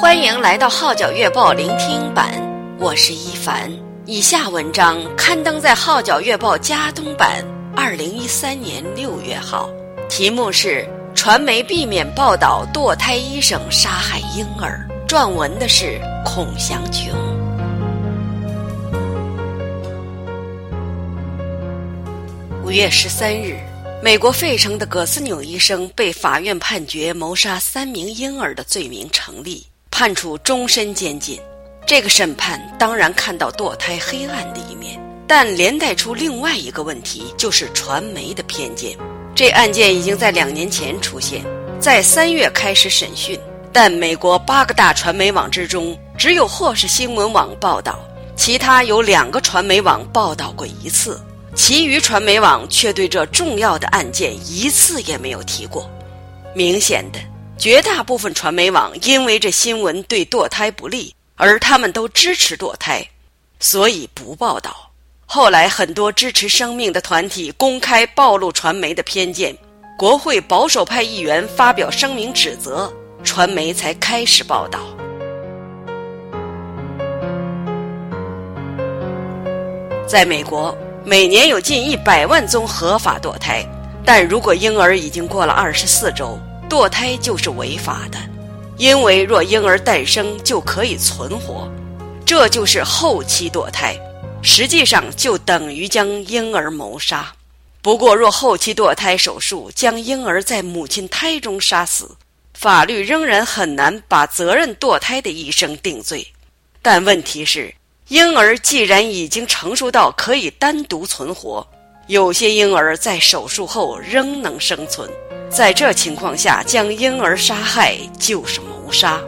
欢迎来到号角月报聆听版，我是一凡。以下文章刊登在号角月报加东版2013年6月号，题目是传媒避免报道堕胎医生杀害婴儿，撰文的是孔祥琼。5月13日，美国费城的葛斯纽医生被法院判决谋杀3名婴儿的罪名成立，判处终身监禁。这个审判当然看到堕胎黑暗的一面，但连带出另外一个问题，就是传媒的偏见。这案件已经在2年前出现，在3月开始审讯，但美国8个大传媒网之中，只有霍士新闻网报道，其他有2个传媒网报道过1次，其余传媒网却对这重要的案件1次也没有提过。明显的，绝大部分传媒网因为这新闻对堕胎不利，而他们都支持堕胎，所以不报道。后来很多支持生命的团体公开暴露传媒的偏见，国会保守派议员发表声明指责，传媒才开始报道。在美国，每年有近100万宗合法堕胎，但如果婴儿已经过了24周，堕胎就是违法的，因为若婴儿诞生就可以存活，这就是后期堕胎，实际上就等于将婴儿谋杀。不过若后期堕胎手术将婴儿在母亲胎中杀死，法律仍然很难把责任堕胎的医生定罪。但问题是，婴儿既然已经成熟到可以单独存活，有些婴儿在手术后仍能生存，在这情况下将婴儿杀害就是谋杀。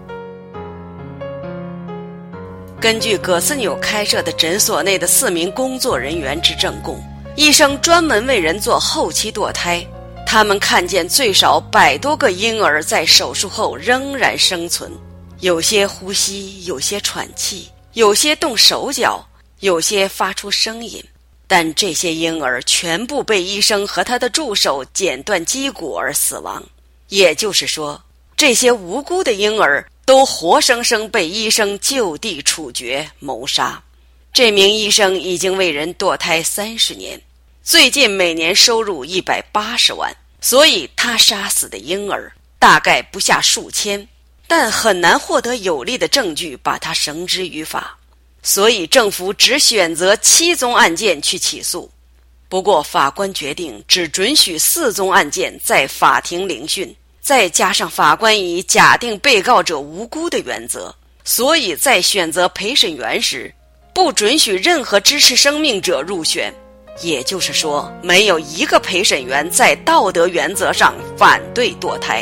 根据葛斯纽开设的诊所内的4名工作人员之证供，医生专门为人做后期堕胎，他们看见最少100多个婴儿在手术后仍然生存，有些呼吸，有些喘气，有些动手脚，有些发出声音，但这些婴儿全部被医生和他的助手剪断脊骨而死亡。也就是说，这些无辜的婴儿都活生生被医生就地处决谋杀。这名医生已经为人堕胎30年，最近每年收入180万，所以他杀死的婴儿大概不下数千，但很难获得有力的证据把他绳之于法，所以政府只选择7宗案件去起诉。不过法官决定只准许4宗案件在法庭聆讯，再加上法官以假定被告者无辜的原则，所以在选择陪审员时，不准许任何支持生命者入选。也就是说，没有1个陪审员在道德原则上反对堕胎。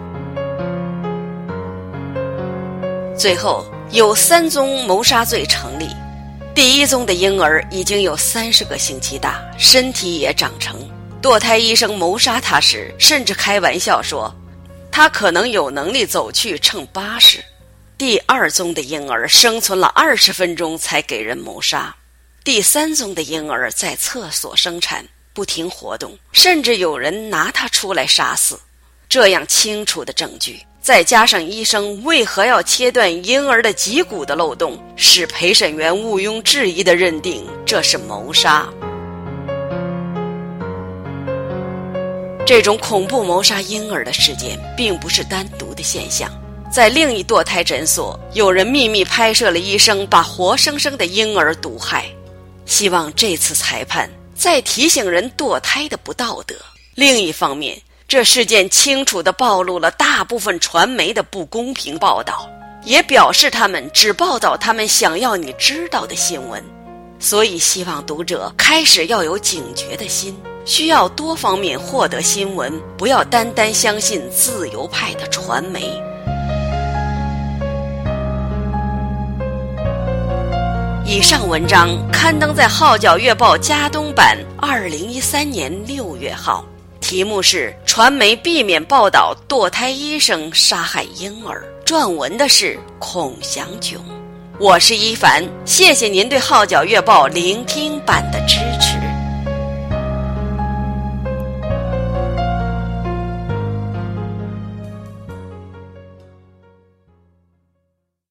最后有3宗谋杀罪成立。第1宗的婴儿已经有30个星期大，身体也长成。堕胎医生谋杀他时，甚至开玩笑说，他可能有能力走去称80。第2宗的婴儿生存了20分钟才给人谋杀。第3宗的婴儿在厕所生产，不停活动，甚至有人拿他出来杀死。这样清楚的证据，再加上医生为何要切断婴儿的脊骨的漏洞，使陪审员毋庸置疑地认定这是谋杀。这种恐怖谋杀婴儿的事件并不是单独的现象，在另一堕胎诊所，有人秘密拍摄了医生把活生生的婴儿毒害。希望这次裁判再提醒人堕胎的不道德。另一方面，这事件清楚地暴露了大部分传媒的不公平报道，也表示他们只报道他们想要你知道的新闻。所以希望读者开始要有警觉的心，需要多方面获得新闻，不要单单相信自由派的传媒。以上文章刊登在号角月报加东版2013年6月号，题目是传媒避免报道堕胎医生杀害婴儿，撰文的是孔祥琼。我是一凡，谢谢您对号角月报聆听版的支持。